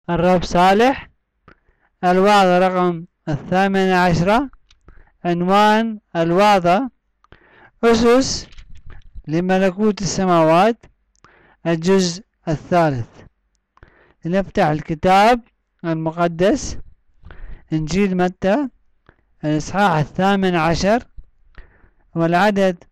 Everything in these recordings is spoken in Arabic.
الرب صالح. الوعظة رقم 18. عنوان الوعظة: أسس لملكوت السماوات، الجزء 3. لنفتح الكتاب المقدس إنجيل متى الإصحاح 18 والعدد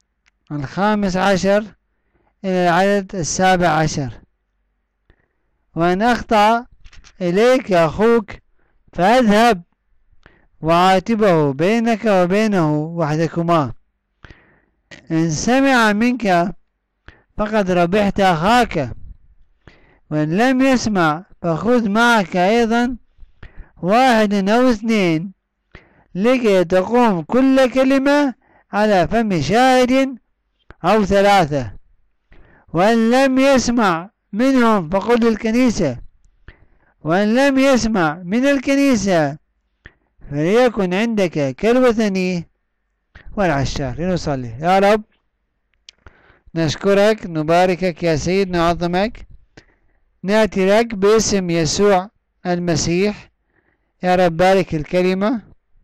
15 إلى العدد 17. وإن أخطأ إليك أخوك فاذهب وعاتبه بينك وبينه وحدكما. إن سمع منك فقد ربحت أخاك، وإن لم يسمع فخذ معك أيضا 1 أو 2، لكي تقوم كل كلمة على فم شاهد أو 3. وإن لم يسمع منهم فقل للكنيسة، وإن لم يسمع من الكنيسة فليكن عندك كالوثني والعشار. لنصلي. يا رب نشكرك، نباركك يا سيد، نعظمك، نأتي لك باسم يسوع المسيح. يا رب بارك الكلمة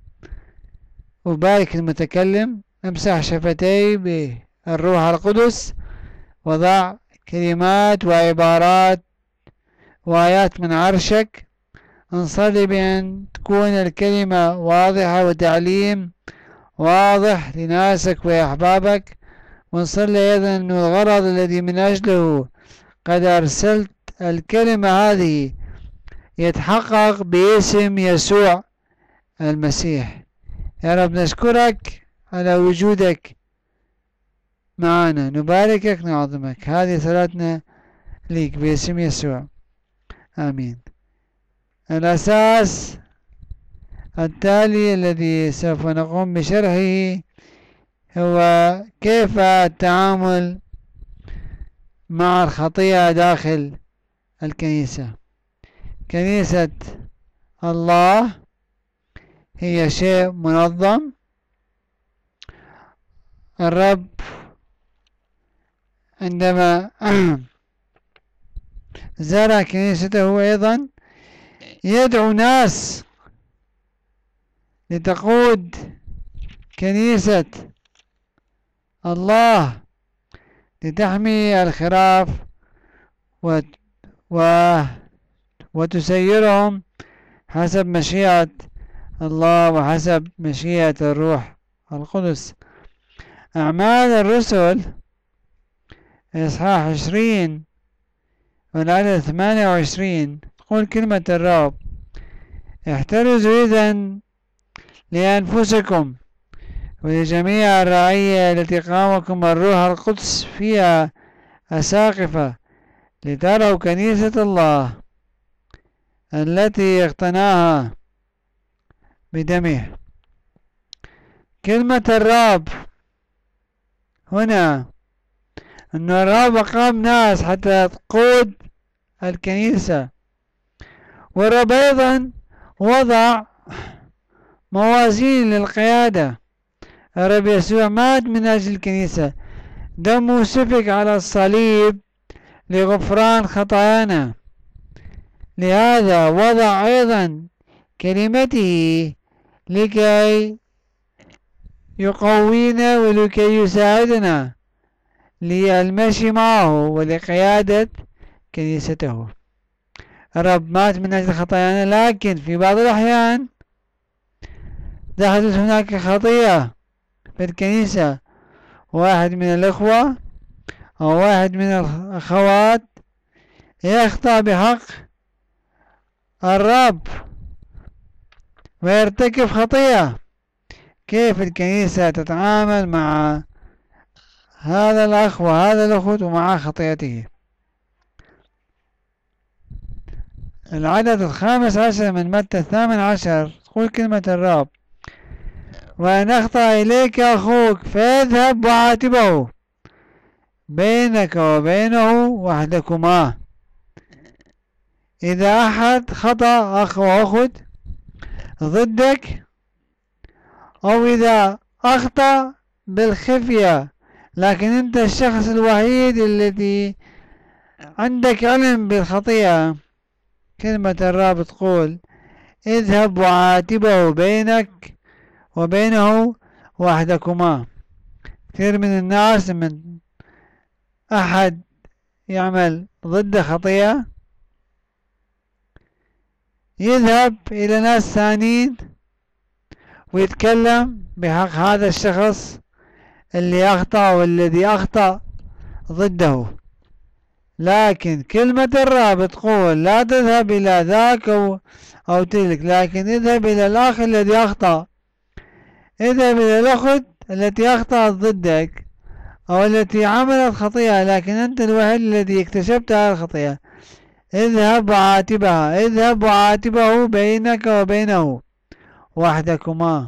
وبارك المتكلم، امسح شفتي بالروح القدس، وضع كلمات وعبارات وآيات من عرشك. نصلي بأن تكون الكلمة واضحة وتعليم واضح لناسك وأحبابك. ونصلي أيضا أن الغرض الذي من أجله قد أرسلت الكلمة هذه يتحقق باسم يسوع المسيح. يا رب نشكرك على وجودك معنا، نباركك، نعظمك. هذه صلاتنا ليك باسم يسوع، آمين. الأساس التالي الذي سوف نقوم بشرحه هو كيف التعامل مع الخطيئة داخل الكنيسة. كنيسة الله هي شيء منظم. الرب عندما زار كنيسته أيضا يدعو ناس لتقود كنيسة الله لتحمي الخراف وتسيرهم حسب مشيئة الله وحسب مشيئة الروح القدس. أعمال الرسل إصحاح 20 والعدد 28 تقول كلمة الرب: احترزوا إذن لأنفسكم ولجميع الرعية التي قامكم الروح القدس فيها أساقفة، لتروا كنيسة الله التي اقتناها بدمه. كلمة الرب هنا أن الرب قام ناس حتى تقود الكنيسة، والرب أيضا وضع موازين للقيادة. الرب يسوع مات من أجل الكنيسة، دمه سفك على الصليب لغفران خطايانا، لهذا وضع أيضا كلمته لكي يقوينا ولكي يساعدنا للمشي معه ولقيادة كنيسته. الرب مات من أجل خطايانا، لكن في بعض الأحيان دخلت هناك خطيئة في الكنيسة، واحد من الأخوة أو واحد من الأخوات يخطأ بحق الرب ويرتكب خطيئة. كيف الكنيسة تتعامل مع هذا الأخ وهذا الأخوة ومع خطيئته؟ العدد 15 من متى 18 تقول كلمة الرب: وإن أخطأ إليك أخوك فاذهب وعاتبه بينك وبينه وحدكما. إذا أحد خطأ أخ وأخت ضدك، أو إذا أخطأ بالخفية لكن أنت الشخص الوحيد الذي عندك علم بالخطيئة، كلمة الرب تقول اذهب وعاتبه بينك وبينه وحدكما. كثير من الناس من أحد يعمل ضد خطيئة يذهب إلى ناس ثانيين ويتكلم بحق هذا الشخص اللي أخطأ والذي أخطأ ضده. لكن كلمة الرب تقول لا تذهب إلى ذاك أو تلك، لكن اذهب إلى الأخ الذي أخطأ، اذهب إلى الأخت التي أخطأت ضدك أو التي عملت خطيئة لكن أنت الوحيد الذي اكتشفت هذه الخطيئة. اذهب وعاتبها، اذهب وعاتبه بينك وبينه وحدكما.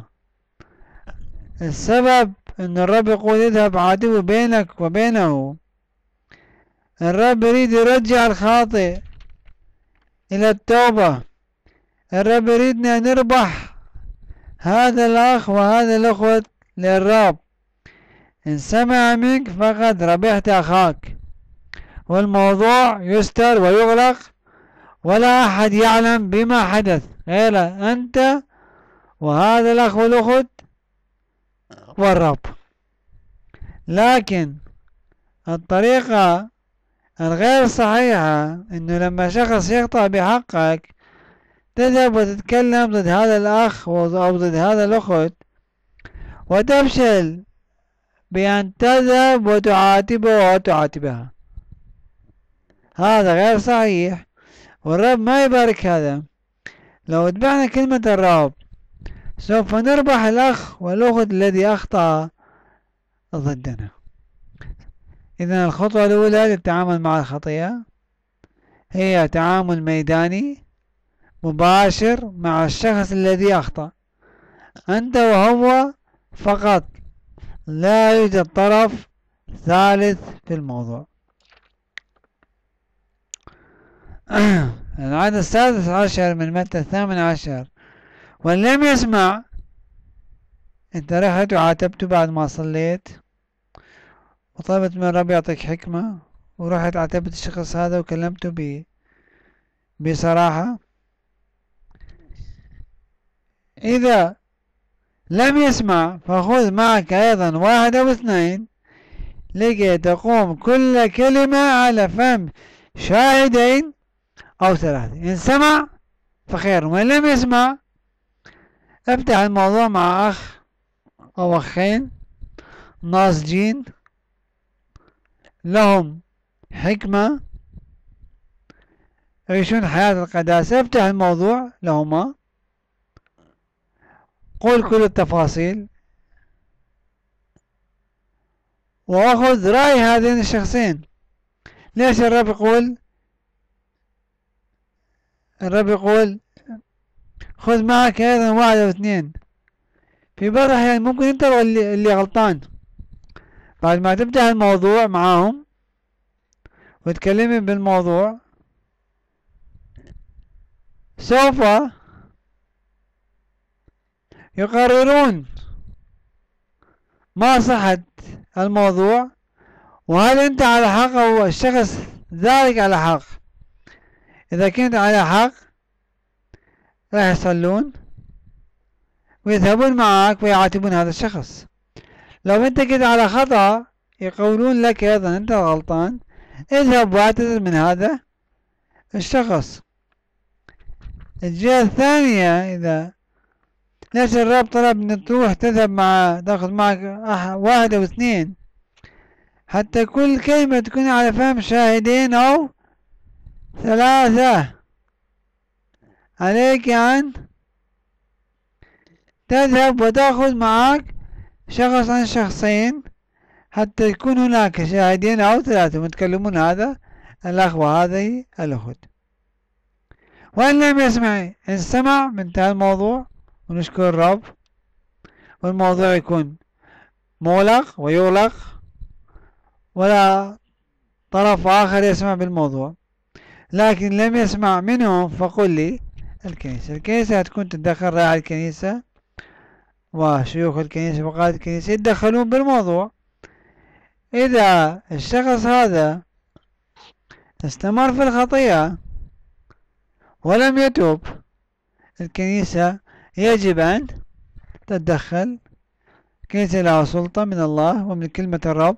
السبب أن الرب يقول اذهب عاتبه بينك وبينه، الرب يريد يرجع الخاطئ إلى التوبة. الرب يريدنا نربح هذا الأخ وهذا الأخوة للرب. إن سمع منك فقد ربحت أخاك، والموضوع يستر ويغلق ولا أحد يعلم بما حدث غير أنت وهذا الأخ والأخت والرب. لكن الطريقة الغير صحيحة إنه لما شخص يخطأ بحقك تذهب وتتكلم ضد هذا الأخ أو ضد هذا الأخت وتفشل بأن تذهب وتعاتبه وتعاتبها. هذا غير صحيح والرب ما يبارك هذا. لو اتبعنا كلمة الرب سوف نربح الأخ والأخت الذي أخطأ ضدنا. إذن الخطوة الأولى للتعامل مع الخطيئة هي تعامل ميداني مباشر مع الشخص الذي أخطأ، أنت وهو فقط، لا يوجد طرف ثالث في الموضوع. العدد 16 من متى 18: وإن لم يسمع، أنت رحت وعاتبته بعد ما صليت وطلبت من الرب يعطيك حكمة ورحت عاتبت الشخص هذا وكلمته بصراحة، إذا لم يسمع فخذ معك أيضا 1 أو 2 لكي تقوم كل كلمة على فم شاهدين أو 3. إن سمع فخير، وإن لم يسمع افتح الموضوع مع أخ أو أخين ناضجين لهم حكمة يعيشون حياة القداسة، افتح الموضوع لهما، قول كل التفاصيل وأخذ رأي هذين الشخصين. ليش الرب يقول خذ معك أيضا 1 أو 2؟ في بعض الأحيان ممكن أنت اللي غلطان. بعد ما تفتح الموضوع معاهم وتكلمي بالموضوع سوف يقررون ما صحة الموضوع وهل أنت على حق أو الشخص ذلك على حق. إذا كنت على حق راح يصلون ويذهبون معك ويعاتبون هذا الشخص. لو أنت كنت على خطأ يقولون لك أيضا أنت غلطان، اذهب واعتذر من هذا الشخص. الجهة الثانية، إذا ليش الرب طلب أن تروح تاخذ معك 1 أو 2 حتى كل كلمة تكون على فهم شاهدين أو 3؟ عليك أن تذهب وتأخذ معك شخص عن شخصين حتى يكون هناك شاهدين أو 3 متكلمون، هذا الأخ وهذه الأخت. وإن لم يسمع، إن سمع منتهى الموضوع ونشكر الرب والموضوع يكون مغلق ويغلق ولا طرف آخر يسمع بالموضوع. لكن لم يسمع منهم فقل لي الكنيسة هتكون تتدخل، راعي الكنيسة وشيوخ الكنيسة وقادة الكنيسة يتدخلون بالموضوع. إذا الشخص هذا استمر في الخطيئة ولم يتوب، الكنيسة يجب أن تتدخل. الكنيسة لها سلطة من الله ومن كلمة الرب.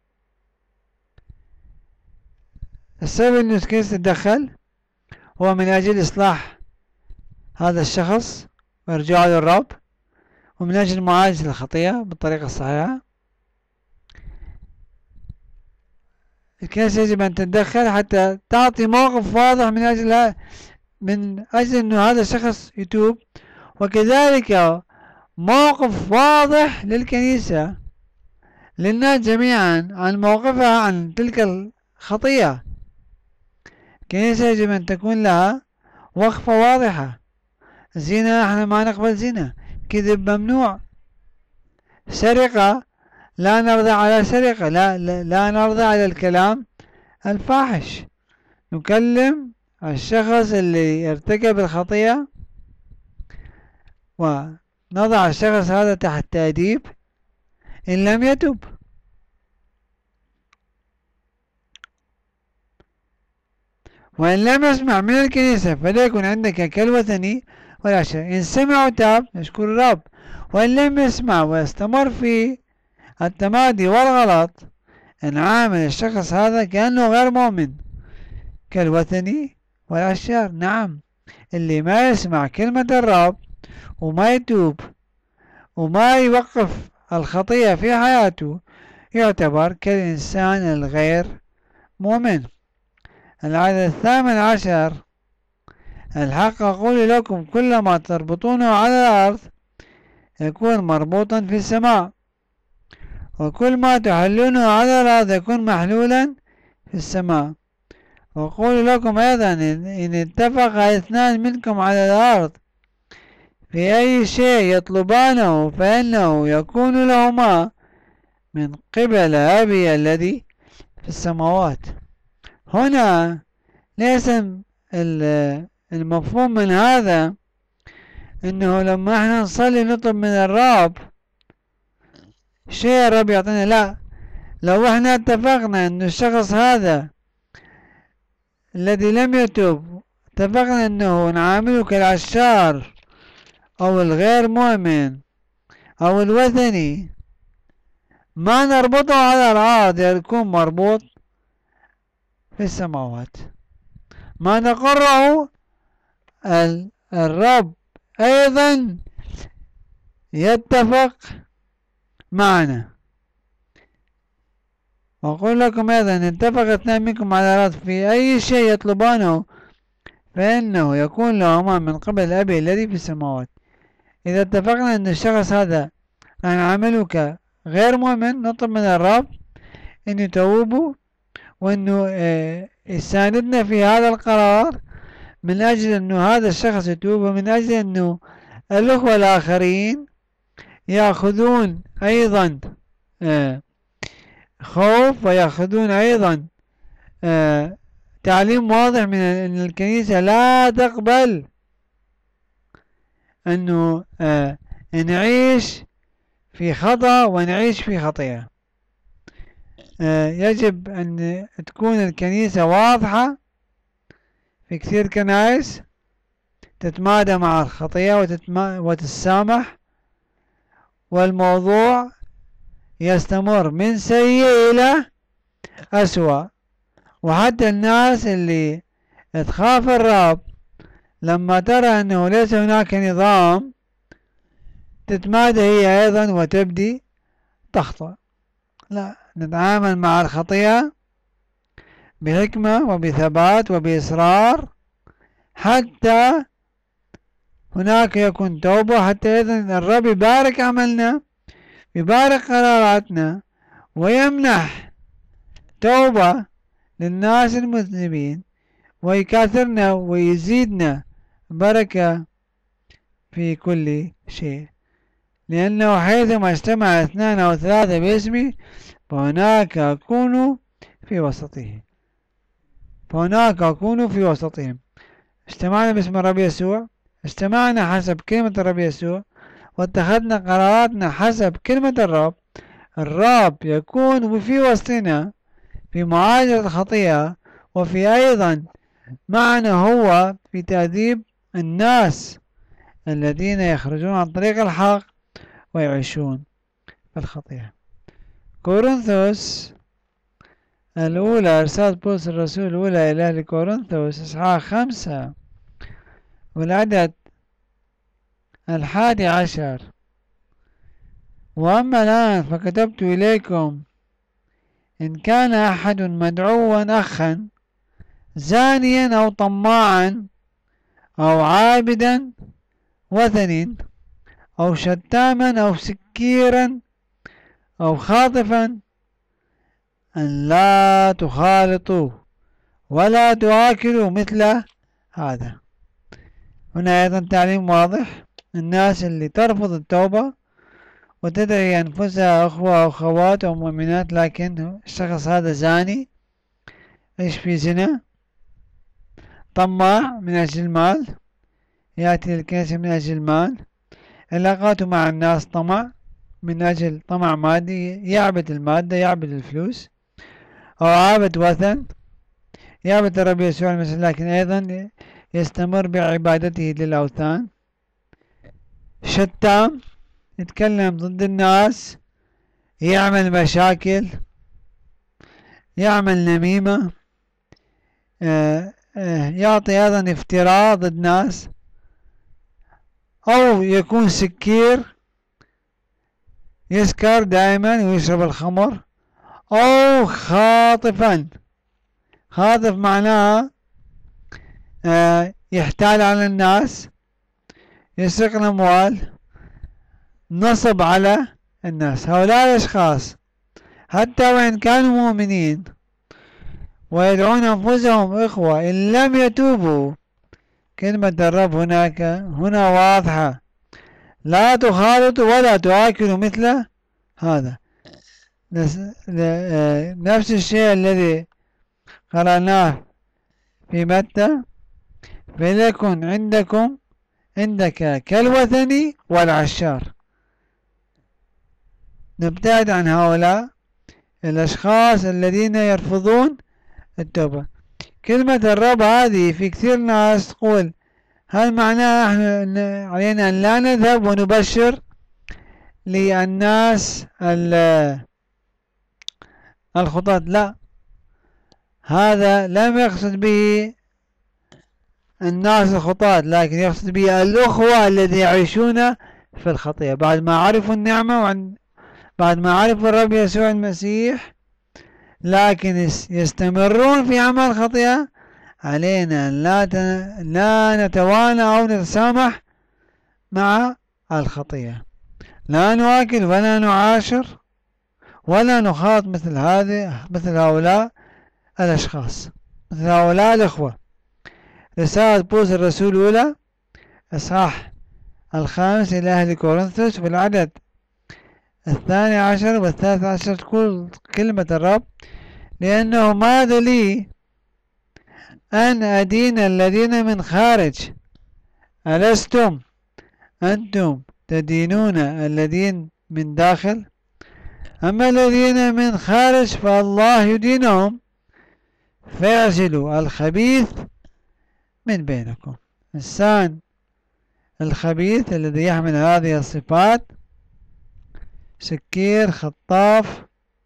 السبب أن الكنيسة تتدخل هو من أجل إصلاح هذا الشخص وإرجاعه للرب، ومن أجل معالجة الخطية بالطريقة الصحيحة. الكنيسة يجب أن تتدخل حتى تعطي موقف واضح من أجل أن هذا الشخص يتوب، وكذلك موقف واضح للكنيسة للناس جميعا عن موقفها عن تلك الخطية. الكنيسة يجب أن تكون لها وقفة واضحة. زنا، احنا ما نقبل زنا. كذب ممنوع. سرقة لا نرضى على سرقة، لا نرضى على الكلام الفاحش. نكلم الشخص اللي ارتكب الخطية ونضع الشخص هذا تحت تأديب إن لم يتب. وإن لم يسمع من الكنيسة فليكن عندك كالوثني والعشر. إن سمع وتاب نشكر الرب، وإن لم يسمع واستمر في التمادي والغلط نعامل الشخص هذا كأنه غير مؤمن كالوثني والعشار. نعم، اللي ما يسمع كلمة الرب وما يتوب وما يوقف الخطية في حياته يعتبر كالإنسان الغير مؤمن. العدد 18: الحق أقول لكم كل ما تربطونه على الأرض يكون مربوطا في السماء، وكل ما تحلونه على الأرض يكون محلولا في السماء. وأقول لكم أيضا إن اتفق اثنان منكم على الأرض في أي شيء يطلبانه فإنه يكون لهما من قبل أبي الذي في السماوات. هنا ليس المفهوم من هذا إنه لما احنا نصلي نطلب من الرب شيء الرب يعطينا. لا، لو احنا اتفقنا إن الشخص هذا الذي لم يتوب اتفقنا إنه نعامله كالعشار أو الغير مؤمن أو الوثني، ما نربطه على الأرض، يكون مربوط في السماوات. ما نقره الرب أيضا يتفق معنا. وأقول لكم أيضا إن اتفق اثنان منكم على الأرض في أي شيء يطلبانه فإنه يكون لهما من قبل أبي الذي في السماوات. إذا اتفقنا أن الشخص هذا نعامله كغير مؤمن نطلب من الرب أن يتوبوا وأنه يساندنا في هذا القرار من أجل أنه هذا الشخص يتوب، ومن أجل أنه الأخوة الآخرين يأخذون أيضا خوف ويأخذون أيضا تعليم واضح من أن الكنيسة لا تقبل أنه نعيش في خطأ ونعيش في خطيئة. يجب أن تكون الكنيسة واضحة. في كثير كنائس تتمادى مع الخطيئة وتتسامح، والموضوع يستمر من سيء إلى أسوأ. وحتى الناس اللي تخاف الرب لما ترى أنه ليس هناك نظام تتمادى هي أيضا وتبدي تخطئ. لا، نتعامل مع الخطيئة بحكمة وبثبات وبإصرار حتى هناك يكون توبة، حتى أيضا الرب يبارك عملنا، يبارك قراراتنا، ويمنح توبة للناس المذنبين، ويكاثرنا ويزيدنا بركة في كل شيء. لأنه حيثما اجتمع اثنان أو ثلاثة باسمي فهناك أكون في وسطهم. فهناك أكون في وسطهم. اجتمعنا باسم الرب يسوع، اجتمعنا حسب كلمة الرب يسوع، واتخذنا قراراتنا حسب كلمة الرب. الرب يكون في وسطنا في معالجة الخطيئة، وفي أيضا معنا هو في تأديب الناس الذين يخرجون عن طريق الحق ويعيشون في الخطيئة. كورنثوس الأولى، رسالة بولس الرسول الأولى إلى أهل كورنثوس إصحاح 5 والعدد 11: وأما الآن فكتبت إليكم إن كان أحد مدعوا أخا زانيا أو طماعا أو عابدا وثن أو شتاما أو سكيرا أو خاطفا أن لا تخالطوا ولا تآكلوا مثل هذا. هنا أيضا تعليم واضح. الناس اللي ترفض التوبة وتدعي أنفسها أخوة أو أخوات أو مؤمنات، لكن الشخص هذا زاني، إيش في زنا، طماع من أجل المال، يأتي الكنيسة من أجل المال، علاقاته مع الناس طمع من أجل طمع مادي، يعبد المادة، يعبد الفلوس، أو عابد وثن، يعبد الرب يسوع المسيح لكن أيضا يستمر بعبادته للأوثان. شتام، يتكلم ضد الناس، يعمل مشاكل، يعمل نميمة، يعطي أيضا افتراء ضد ناس، أو يكون سكير، يسكر دائما ويشرب الخمر، أو خاطفا. خاطف معناها يحتال على الناس، يسرق الأموال، نصب على الناس. هؤلاء الأشخاص حتى وإن كانوا مؤمنين ويدعون أنفسهم إخوة، إن لم يتوبوا، كلمة الرب هنا واضحة: لا تخالطوا ولا تآكلوا مثل هذا. نفس الشيء الذي قرأناه في متى: فليكن عندك كالوثني والعشار. نبتعد عن هؤلاء الأشخاص الذين يرفضون التوبة. كلمة الرب هذه في كثير ناس تقول: هل معناه علينا أن لا نذهب ونبشر للناس الخطاة؟ لا، هذا لم يقصد به الناس الخطاة، لكن يقصد به الأخوة الذين يعيشون في الخطيئة بعد ما عرفوا النعمة بعد ما عرفوا الرب يسوع المسيح، لكن يستمرون في عمل الخطيئة. علينا أن لا نتوانى أو نتسامح مع الخطيئة، لا نواكل ولا نعاشر ولا نخاط مثل هؤلاء الأشخاص، مثل هؤلاء الأخوة. رسالة بولس الرسول الأولى إصحاح 5 إلى أهل كورنثوس والعدد 12 و13 تقول كلمة الرب: لأنه ماذا لي أن أدين الذين من خارج؟ ألستم أنتم تدينون الذين من داخل؟ أما الذين من خارج فالله يدينهم، فاعزلوا الخبيث من بينكم. الإنسان الخبيث الذي يحمل هذه الصفات: سكير، خطاف،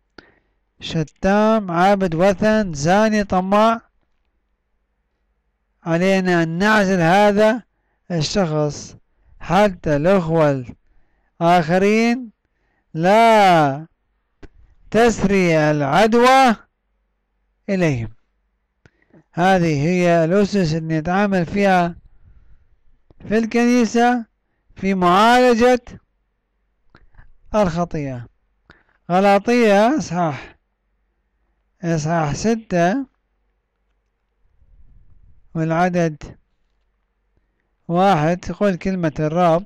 شتام، عابد وثن، زاني، طماع، علينا أن نعزل هذا الشخص حتى الأخوة الآخرين لا تسري العدوى إليهم. هذه هي الأسس اللي نتعامل فيها في الكنيسة في معالجة الخطيئة. غلاطية إصحاح 6 والعدد 1 تقول كلمة الرب: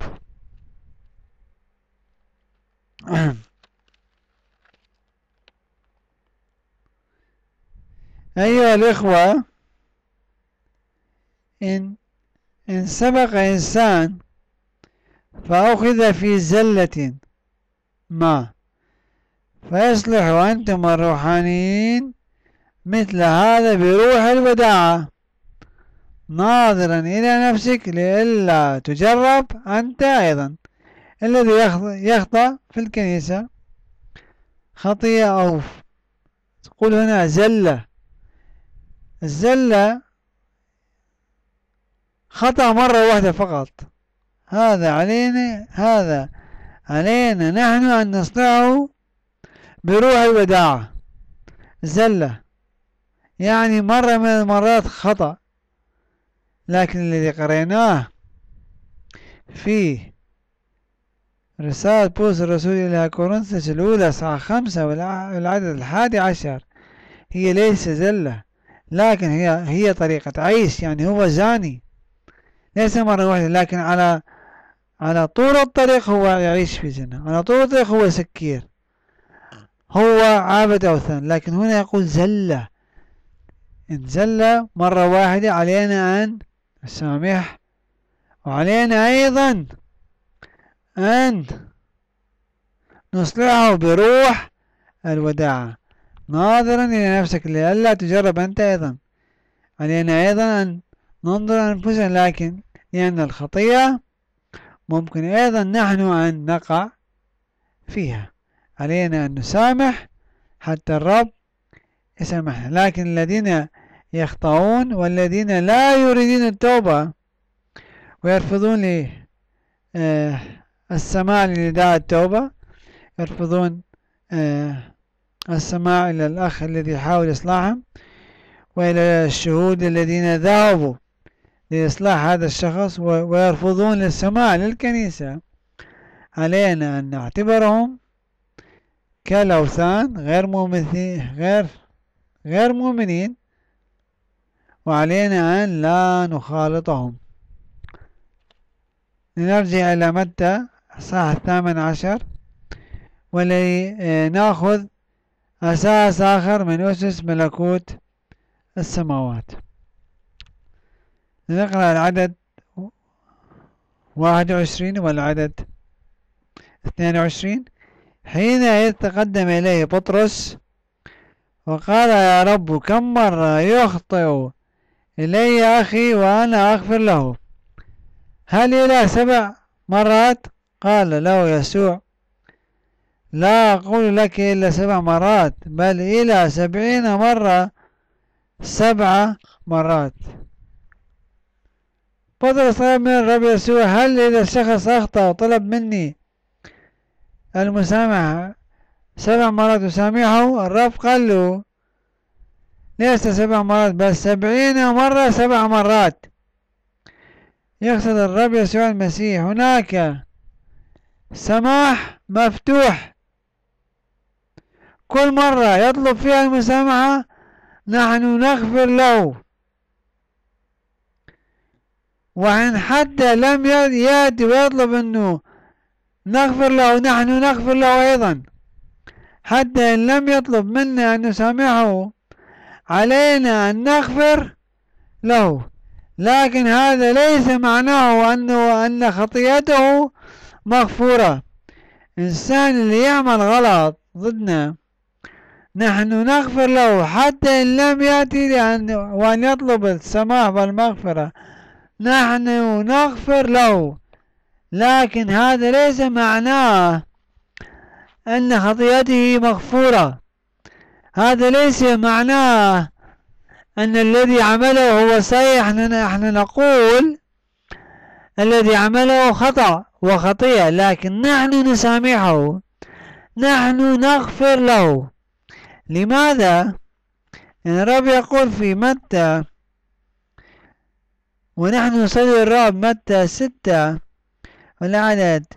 أيها الإخوة، إن سبق إنسان فأخذ في زلة ما، فيصلحوا أنتم الروحانيين مثل هذا بروح الوداعة ناظرا إلى نفسك لئلا تجرب أنت أيضا. الذي يخطأ في الكنيسة خطيئة أو تقول هنا زلة. الزلة خطأ مرة واحدة فقط. هذا علينا نحن أن نصنعه بروح الوداعة. زلة يعني مرة من المرات خطأ، لكن الذي قريناه في رسالة بولس الرسول إلى كورنثوس الأولى صح 5 والعدد 11 هي ليس زلة، لكن هي طريقة عيش. يعني هو زاني ليس مرة واحدة، لكن على طول الطريق هو يعيش في زنا، على طول الطريق هو سكير، هو عابد أوثان. لكن هنا يقول زلة. إن زل مرة واحدة علينا أن نسامح، وعلينا أيضا أن نصلحه بروح الوداعة ناظرا إلى نفسك لئلا تجرب أنت أيضا. علينا أيضا أن ننظر أنفسنا، لكن لأن الخطيئة ممكن أيضا نحن أن نقع فيها. علينا أن نسامح حتى الرب يسامحنا. لكن الذين يخطئون والذين لا يريدون التوبة ويرفضون السماع لنداء التوبة، يرفضون السماع إلى الأخ الذي يحاول إصلاحهم وإلى الشهود الذين ذهبوا لإصلاح هذا الشخص، ويرفضون السماع للكنيسة، علينا أن نعتبرهم كالأوثان غير مؤمنين، وعلينا أن لا نخالطهم. لنرجع إلى متى الصح 18 ولنأخذ أساس آخر من أسس ملكوت السماوات. نقرأ العدد 21 والعدد 22. حينئذ تقدم إليه بطرس وقال: يا رب، كم مرة يخطئ إلي أخي وأنا أغفر له؟ هل إلى 7 مرات؟ قال له يسوع: لا أقول لك إلا 7 مرات، بل إلى 70 مرة 7 مرات. بطرس طلب من الرب يسوع: هل إذا الشخص أخطأ وطلب مني المسامحة 7 مرات أسامحه؟ الرب قال له: ليس 7 مرات بل 70 مرة 7 مرات. يقصد الرب يسوع المسيح هناك سماح مفتوح، كل مرة يطلب فيها المسامحة نحن نغفر له، وإن حتى لم يأتي ويطلب أنه نغفر له نحن نغفر له أيضا. حتى إن لم يطلب منا أن نسامحه علينا أن نغفر له، لكن هذا ليس معناه أن خطيئته مغفورة. إنسان اللي يعمل غلط ضدنا نحن نغفر له حتى إن لم يأتي وأن يطلب السماح والمغفرة نحن نغفر له، لكن هذا ليس معناه أن خطيئته مغفورة. هذا ليس معناه أن الذي عمله هو صحيح. نحن نقول الذي عمله خطأ وخطيئة، لكن نحن نسامحه، نحن نغفر له. لماذا؟ يعني الرب يقول في متى، ونحن نصلي الرب متى 6 والعدد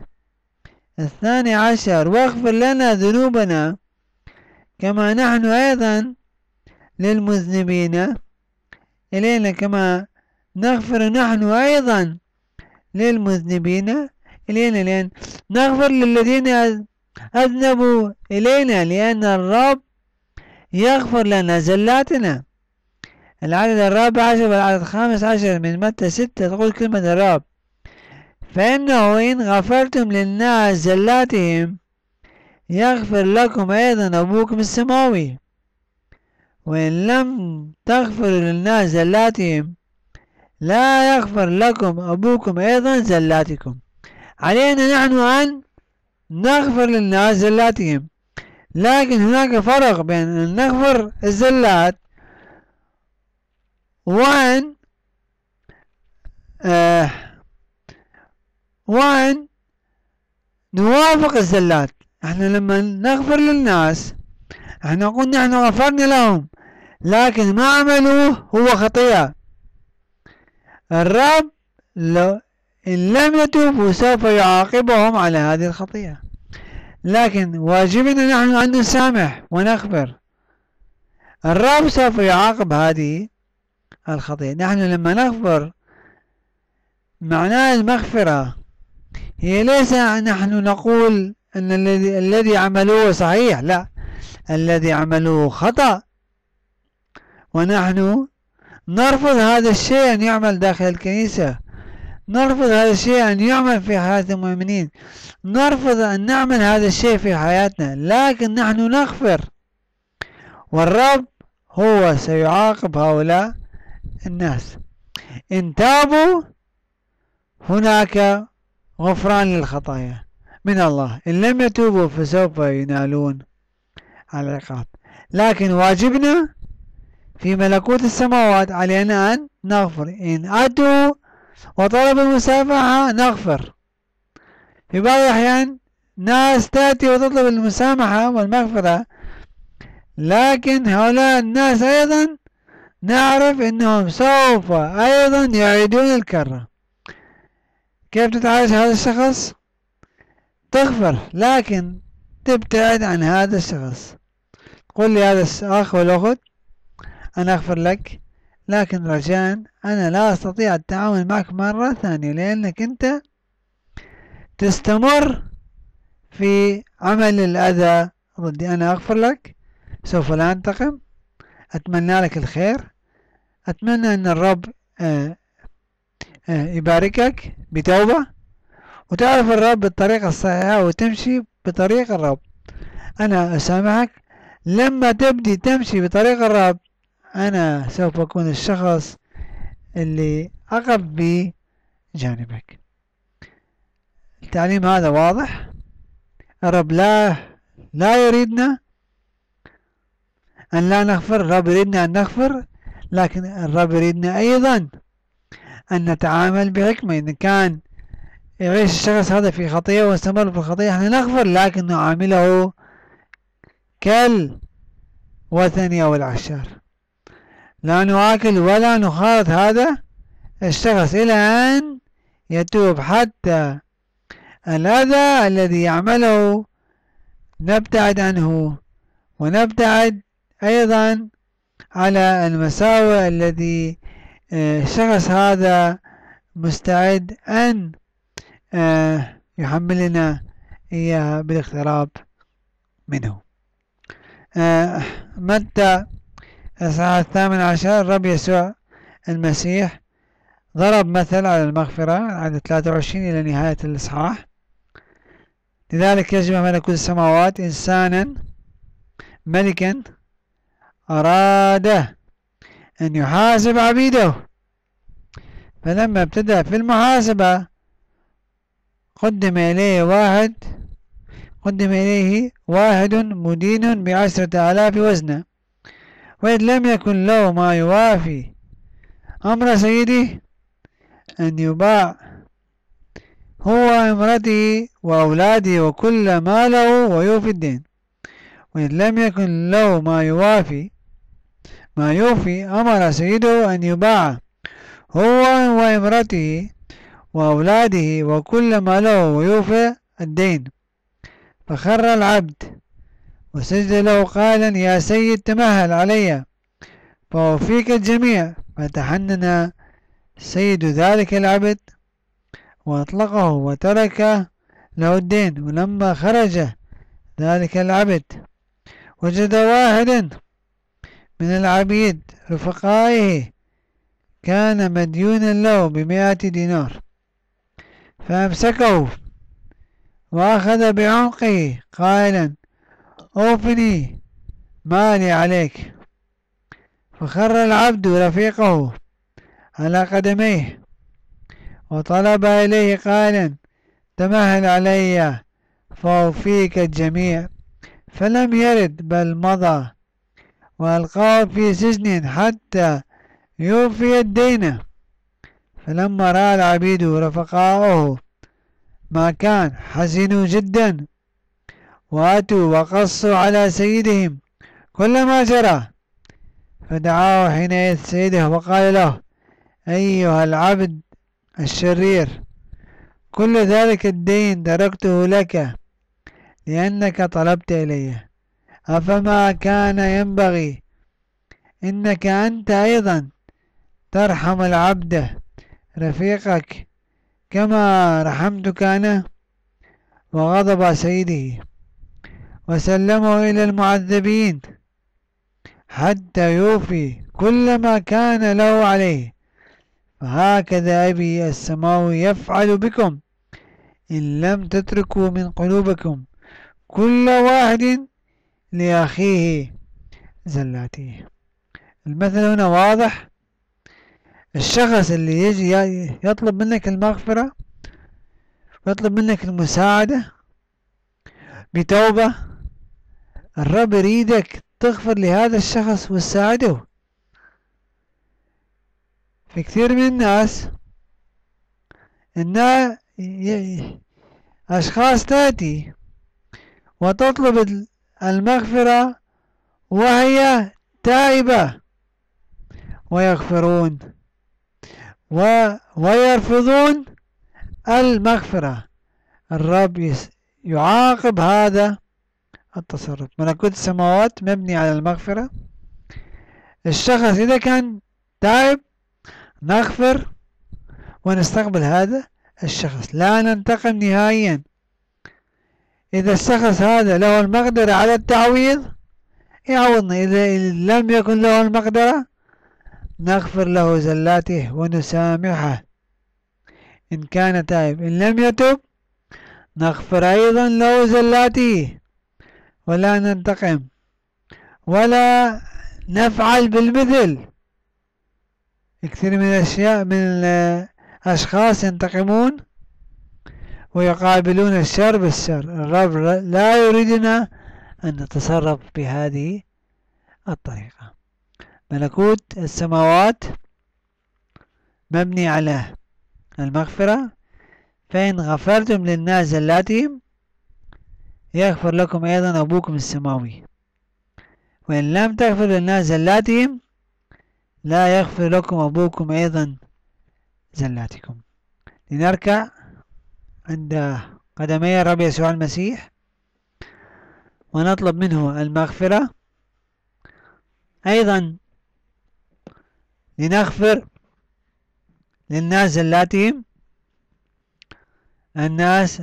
12: واغفر لنا ذنوبنا كما نحن أيضا للمذنبين إلينا، كما نغفر نحن أيضا للمذنبين إلينا. لأن نغفر للذين أذنبوا إلينا، لأن الرب يغفر لنا زلاتنا. العدد 14 والعدد 15 من متى 6 تقول كلمة الرب: فإنه إن غفرتم للناس زلاتهم يغفر لكم أيضا أبوكم السماوي، وإن لم تغفروا للناس زلاتهم لا يغفر لكم أبوكم أيضا زلاتكم. علينا نحن أن نغفر للناس زلاتهم، لكن هناك فرق بين أن نغفر الزلات وأن نوافق الزلات. احنا لما نغفر للناس احنا نقول نحن غفرنا لهم، لكن ما عملوه هو خطيئة. الرب إن لم يتوبوا سوف يعاقبهم على هذه الخطيئة، لكن واجبنا نحن أن نسامح ونغفر. الرب سوف يعاقب هذه الخطيئة. نحن لما نغفر معناه المغفرة هي ليس نحن نقول أن الذي عملوه صحيح، لا، الذي عملوه خطأ، ونحن نرفض هذا الشيء أن يعمل داخل الكنيسة، نرفض هذا الشيء أن يعمل في حياة المؤمنين، نرفض أن نعمل هذا الشيء في حياتنا، لكن نحن نغفر، والرب هو سيعاقب هؤلاء الناس. إن تابوا هناك غفران للخطايا من الله، إن لم يتوبوا فسوف ينالون العقاب. لكن واجبنا في ملكوت السماوات علينا أن نغفر. إن أتوا وطلبوا المسامحة نغفر. في بعض الأحيان ناس تأتي وتطلب المسامحة والمغفرة، لكن هؤلاء الناس أيضا نعرف أنهم سوف أيضا يعيدون الكرة. كيف تتعالج هذا الشخص؟ تغفر، لكن تبتعد عن هذا الشخص. قل لي هذا الأخ والأخت أنا أغفر لك، لكن رجاء أنا لا أستطيع التعامل معك مرة ثانية، لأنك أنت تستمر في عمل الأذى ضدي. أنا أغفر لك، سوف لا أنتقم، أتمنى لك الخير، أتمنى أن الرب يباركك بتوبة وتعرف الرب بالطريقة الصحيحة وتمشي بطريق الرب. أنا أسامحك. لما تبدي تمشي بطريق الرب أنا سوف أكون الشخص اللي أقف بجانبك. التعليم هذا واضح. الرب لا يريدنا أن لا نغفر، الرب يريدنا أن نغفر، لكن الرب يريدنا أيضا أن نتعامل بحكمة. إن كان يعيش الشخص هذا في خطيئة واستمر في الخطيئة احنا نغفر، لكن نعامله كالوثني أو العشار، لا نآكل ولا نخالط هذا الشخص إلى أن يتوب، حتى الأذى الذي يعمله نبتعد عنه، ونبتعد أيضا على المساوئ الذي الشخص هذا مستعد أن يحملنا إياها بالاقتراب منه. متى الإصحاح 18 الرب يسوع المسيح ضرب مثل على المغفرة عدد 23 إلى نهاية الإصحاح. لذلك يجمع ملكوت السماوات إنسانا ملكا أراد أن يحاسب عبيده، فلما ابتدأ في المحاسبة قدم إليه واحد مدين ب10,000 وزنة، وإذ لم يكن له ما يوافي أمر سيده أن يباع هو وامرته وأولاده وكل ما له ويوفي الدين. وإذ لم يكن له ما يوفي أمر سيده أن يباع هو وامرته وأولاده وكل ما له ويوفي الدين. فخر العبد وسجد له قائلا يا سيد تمهل علي فأوفيك الجميع. فتحنن سيد ذلك العبد وأطلقه وترك له الدين. ولما خرج ذلك العبد وجد واحدا من العبيد رفقائه كان مديونا له ب100 دينار، فأمسكه وأخذ بعنقه قائلا أوفني مالي عليك. فخر العبد رفيقه على قدميه وطلب إليه قائلا تمهل علي فأوفيك الجميع، فلم يرد بل مضى وألقاه في سجن حتى يوفي الدين. فلما رأى العبيد رفقاؤه ما كان حزنوا جدا، وأتوا وقصوا على سيدهم كل ما جرى، فدعاه حينئذ سيده وقال له أيها العبد الشرير، كل ذلك الدين تركته لك لأنك طلبت إلي، أفما كان ينبغي إنك أنت أيضا ترحم العبد رفيقك كما رحمتك أنا؟ وغضب سيده وسلمه إلى المعذبين حتى يوفي كل ما كان له عليه. فهكذا أبي السماوي يفعل بكم إن لم تتركوا من قلوبكم كل واحد لأخيه زلاته. المثل هنا واضح. الشخص اللي يجي يطلب منك المغفرة ويطلب منك المساعدة بتوبة، الرب يريدك تغفر لهذا الشخص وتساعده. في كثير من الناس إنها أشخاص تأتي وتطلب المغفرة وهي تائبة ويغفرون ويرفضون المغفرة. الرب يعاقب هذا التصرف. ملكوت السماوات مبني على المغفرة. الشخص إذا كان تائب نغفر ونستقبل هذا الشخص، لا ننتقم نهائيا. إذا الشخص هذا له المقدرة على التعويض يعوضنا، إذا لم يكن له المقدرة نغفر له زلاته ونسامحه إن كان تائب. إن لم يتب نغفر أيضا له زلاته ولا ننتقم ولا نفعل بالمثل. كثير من الأشياء من الأشخاص ينتقمون ويقابلون الشر بالشر. الرب لا يريدنا أن نتصرف بهذه الطريقة. ملكوت السماوات مبني على المغفرة، فإن غفرتم للناس زلاتهم يغفر لكم أيضا أبوكم السماوي، وإن لم تغفر للناس زلاتهم لا يغفر لكم أبوكم أيضا زلاتكم. لنركع عند قدمي الرب يسوع المسيح ونطلب منه المغفرة، أيضا لنغفر للناس زلاتهم، الناس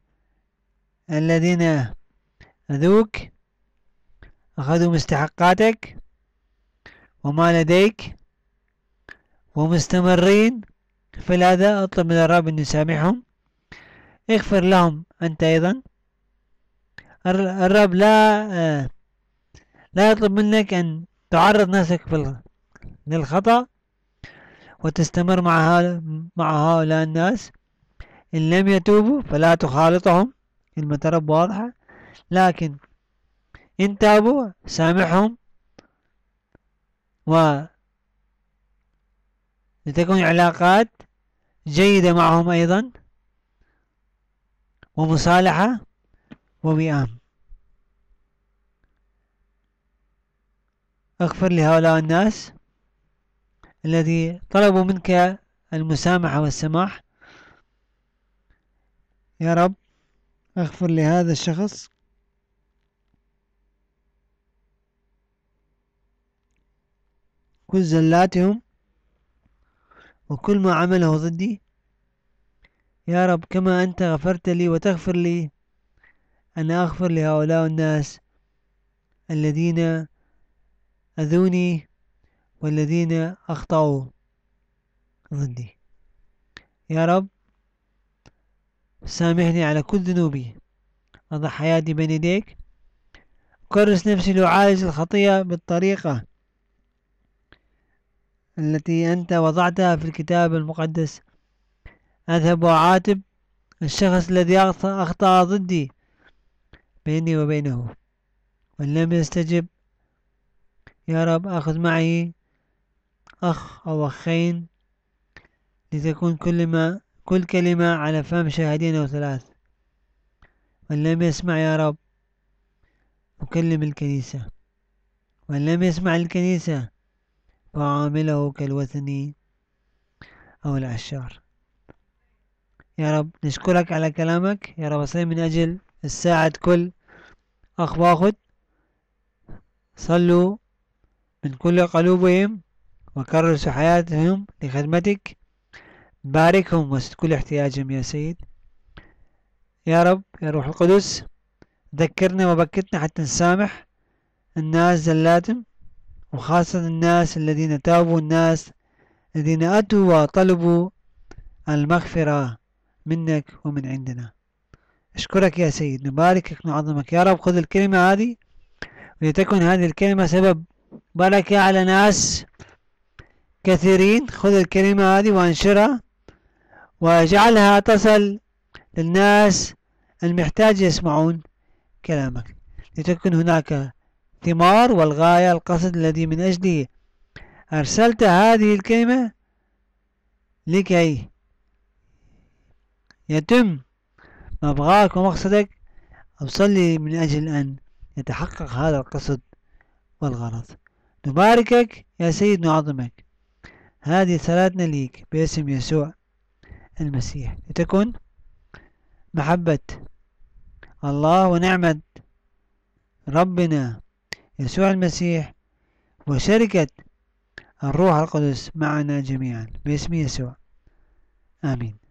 الذين أذوك أخذوا مستحقاتك وما لديك ومستمرين في هذا. اطلب من الرب أن يسامحهم، اغفر لهم أنت أيضا. الرب لا يطلب منك أن تعرض نفسك للخطأ وتستمر مع هؤلاء الناس. إن لم يتوبوا فلا تخالطهم، كلمة الرب واضحة، لكن إن تابوا سامحهم ولتكون علاقات جيدة معهم أيضا ومصالحة ووئام. اغفر لهؤلاء الناس الذي طلبوا منك المسامحة والسماح. يا رب اغفر لهذا الشخص كل زلاتهم وكل ما عمله ضدي. يا رب كما أنت غفرت لي وتغفر لي، أنا أغفر لهؤلاء الناس الذين أذوني والذين أخطأوا ضدي. يا رب سامحني على كل ذنوبي، أضع حياتي بين يديك، كرس نفسي لأعالج الخطيئة بالطريقة التي أنت وضعتها في الكتاب المقدس. أذهب وأعاتب الشخص الذي أخطأ ضدي بيني وبينه وإن لم يستجب يا رب أخذ معي أخ أو أخين لتكون كل كلمة على فم شاهدين أو ثلاث. وإن لم يسمع يا رب أكلم الكنيسة، وإن لم يسمع الكنيسة فأعامله كالوثني أو العشار. يا رب نشكرك على كلامك يا رب. أصلي من أجل الساعة كل أخ وأخت، صلوا من كل قلوبهم وكرسوا حياتهم لخدمتك. باركهم وسط كل احتياجهم يا سيد. يا رب يا روح القدس ذكرنا وبكتنا حتى نسامح الناس زلاتهم، وخاصة الناس الذين تابوا، الناس الذين أتوا وطلبوا المغفرة منك ومن عندنا. أشكرك يا سيد، نباركك نعظمك يا رب. خذ الكلمة هذه ولتكن هذه الكلمة سبب بركة على ناس كثيرين. خذ الكلمة هذه وانشرها واجعلها تصل للناس المحتاج يسمعون كلامك، لتكن هناك ثمار والغاية القصد الذي من أجله أرسلت هذه الكلمة لكي يتم مبغاك ومقصدك. أصلي من أجل أن يتحقق هذا القصد والغرض. نباركك يا سيد، نعظمك. هذه صلاتنا ليك باسم يسوع المسيح، لتكن محبة الله ونعمة ربنا يسوع المسيح وشركة الروح القدس معنا جميعا باسم يسوع، آمين.